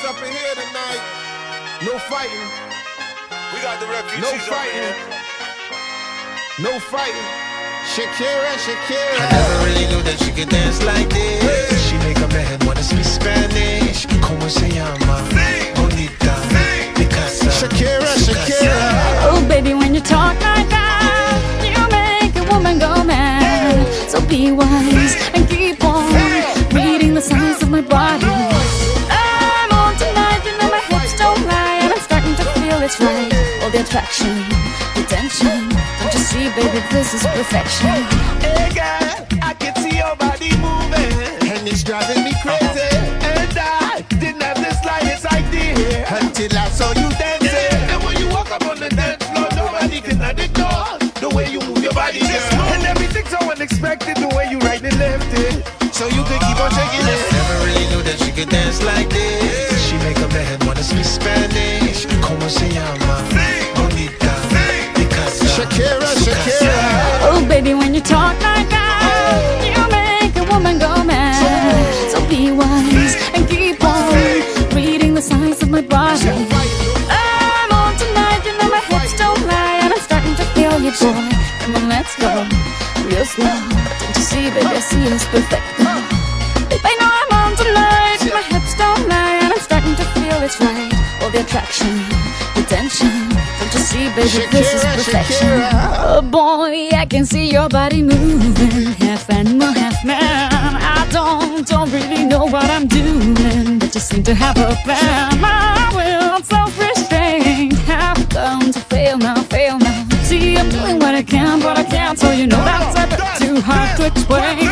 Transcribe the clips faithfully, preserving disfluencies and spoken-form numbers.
up in here tonight. No fighting. We got the refugees No up fighting. here. No fighting. Shakira, Shakira. I never really knew that she could dance like this. Hey. She make a man wanna speak Spanish. Como se llama? Sí. Bonita. Sí. Picasa. Shakira, Shakira. Oh, baby, when you talk like that, you make a woman go mad. So be wise and keep on reading the signs of my body. I'm on tonight, you know my hips don't lie, and I'm starting to feel it's right. All the attraction, the tension. Don't you see, baby, this is perfection. Hey girl, I can see your body moving, And it's driving me crazy. and I didn't have the slightest idea Until I saw you dancing. And when you walk up on the dance floor, nobody can ignore the way you move your body, girl. And everything's so unexpected, the way you right and left it, So you can keep on shaking it. Never really knew that she could dance like this. She make a man wanna speak Spanish. Como se llama? Bonita. Picasa. Shakira, Shakira. Oh, baby, when you talk like that, you make a woman go mad. So be wise and keep on reading the signs of my body. I'm on tonight, you know my hips don't lie, and I'm starting to feel you, boy. Come on, let's go real slow. Don't you see, baby, I see it's perfect. Babe, I know I'm on tonight, my hips don't lie, and I'm starting to feel it's right. All the attraction, the tension. Don't you see, baby, this is Shakira, perfection. Shakira. Oh boy, I can see your body moving, half animal, half man. I don't, don't really know what I'm doing, but just seem to have a plan. My will, self-restraint, have come to fail now, fail now. See, I'm doing what I can, but I can't, so you know that's a bit too hard to explain.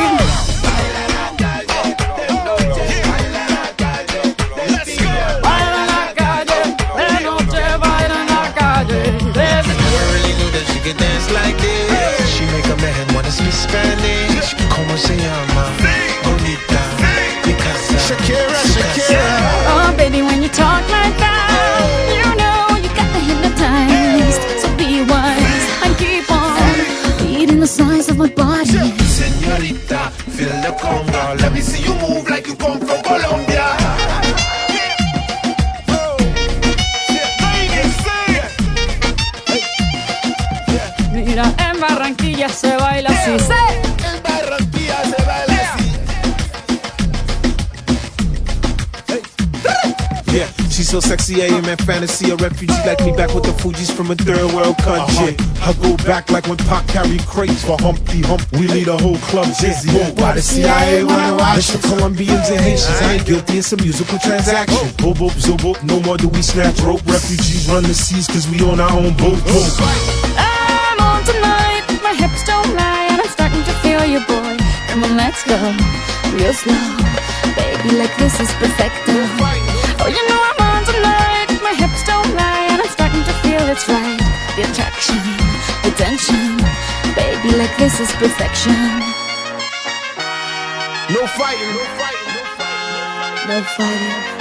Baila en la calle, de noche baila en la calle. There's a Never really knew that she could dance like this. She make a man wanna speak Spanish. Como se llama? Bonita. Picasa. Shakira, Shakira. Oh, baby, when you talk like that, you know you got me hypnotized. So be wise and keep on reading the signs of my body. Señorita, feel the conga. Let me see you move like you come from Colombia. Mira, en Barranquilla se baila así. En Barranquilla se baila así. Yeah, she's so sexy, A M and fantasy. A refugee like me back with the Fugees from a third world country. I go back like when Pac carried crates for Humpty Hump. We lead a whole club dizzy. Why the C I A wanna watch the Colombians and Haitians? I ain't guilty, it's a musical transaction. Boop, boop, zoop, boop, no more do we snatch rope. Refugees run the seas cause we own our own boat. I'm on tonight, my hips don't lie, and I'm starting to feel you, boy. Come on, let's go real slow. Baby, like this is perfect. Oh, you know I'm on tonight, my hips don't lie, and I'm starting to feel it's right. The attraction, the tension. Baby, like this is perfection. No fighting. No fighting. No fighting. No fighting.